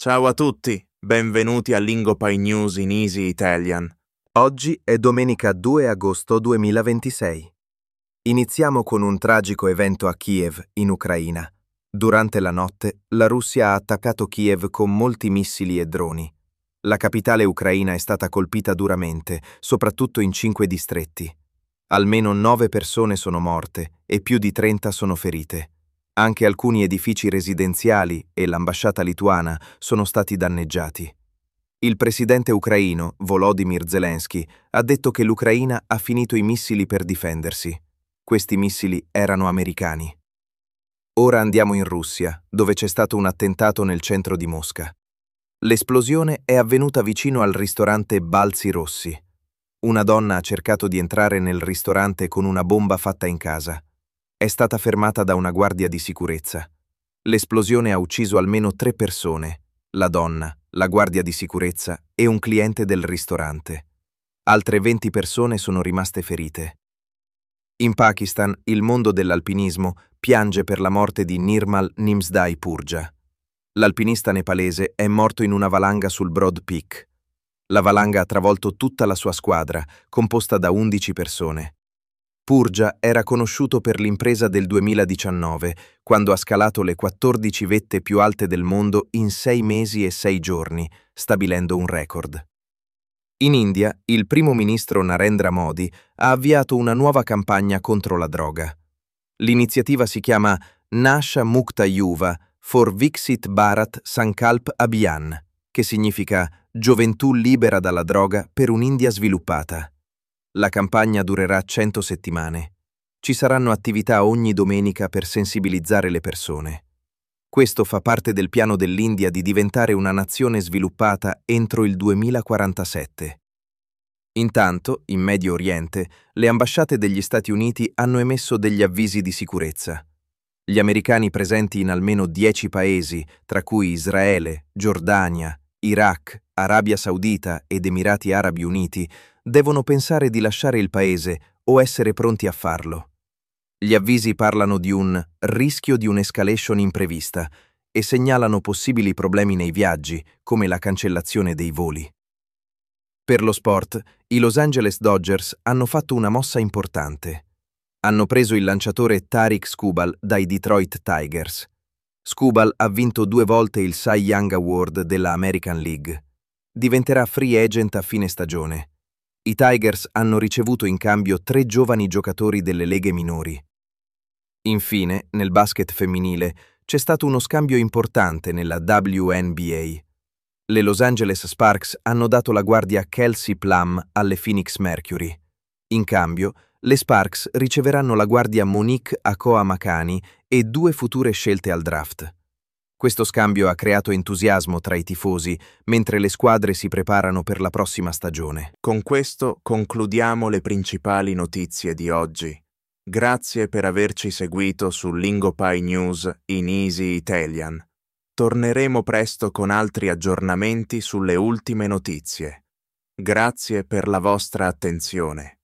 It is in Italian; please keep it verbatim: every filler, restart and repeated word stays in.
Ciao a tutti, benvenuti a Lingopie News in Easy Italian. Oggi è domenica due agosto duemilaventisei. Iniziamo con un tragico evento a Kiev, in Ucraina. Durante la notte, la Russia ha attaccato Kiev con molti missili e droni. La capitale ucraina è stata colpita duramente, soprattutto in cinque distretti. Almeno nove persone sono morte e più di trenta sono ferite. Anche alcuni edifici residenziali e l'ambasciata lituana sono stati danneggiati. Il presidente ucraino, Volodymyr Zelensky, ha detto che l'Ucraina ha finito i missili per difendersi. Questi missili erano americani. Ora andiamo in Russia, dove c'è stato un attentato nel centro di Mosca. L'esplosione è avvenuta vicino al ristorante Balzi Rossi. Una donna ha cercato di entrare nel ristorante con una bomba fatta in casa. È stata fermata da una guardia di sicurezza. L'esplosione ha ucciso almeno tre persone: la donna, la guardia di sicurezza e un cliente del ristorante. Altre venti persone sono rimaste ferite. In Pakistan, il mondo dell'alpinismo piange per la morte di Nirmal Nimsdai Purja. L'alpinista nepalese è morto in una valanga sul Broad Peak. La valanga ha travolto tutta la sua squadra, composta da undici persone. Purja era conosciuto per l'impresa del duemiladiciannove, quando ha scalato le quattordici vette più alte del mondo in sei mesi e sei giorni, stabilendo un record. In India, il primo ministro Narendra Modi ha avviato una nuova campagna contro la droga. L'iniziativa si chiama Nasha Mukta Yuva for Viksit Bharat Sankalp Abhiyan, che significa Gioventù libera dalla droga per un'India sviluppata. La campagna durerà cento settimane. Ci saranno attività ogni domenica per sensibilizzare le persone. Questo fa parte del piano dell'India di diventare una nazione sviluppata entro il duemilaquarantasette. Intanto, in Medio Oriente, le ambasciate degli Stati Uniti hanno emesso degli avvisi di sicurezza. Gli americani presenti in almeno dieci paesi, tra cui Israele, Giordania, Iraq, Arabia Saudita ed Emirati Arabi Uniti, devono pensare di lasciare il paese o essere pronti a farlo. Gli avvisi parlano di un rischio di un'escalation imprevista e segnalano possibili problemi nei viaggi, come la cancellazione dei voli. Per lo sport, i Los Angeles Dodgers hanno fatto una mossa importante. Hanno preso il lanciatore Tarik Skubal dai Detroit Tigers. Skubal ha vinto due volte il Cy Young Award della American League. Diventerà free agent a fine stagione. I Tigers hanno ricevuto in cambio tre giovani giocatori delle leghe minori. Infine, nel basket femminile, c'è stato uno scambio importante nella W N B A. Le Los Angeles Sparks hanno dato la guardia Kelsey Plum alle Phoenix Mercury. In cambio, le Sparks riceveranno la guardia Monique Akoa Makani e due future scelte al draft. Questo scambio ha creato entusiasmo tra i tifosi, mentre le squadre si preparano per la prossima stagione. Con questo concludiamo le principali notizie di oggi. Grazie per averci seguito su Lingopie News in Easy Italian. Torneremo presto con altri aggiornamenti sulle ultime notizie. Grazie per la vostra attenzione.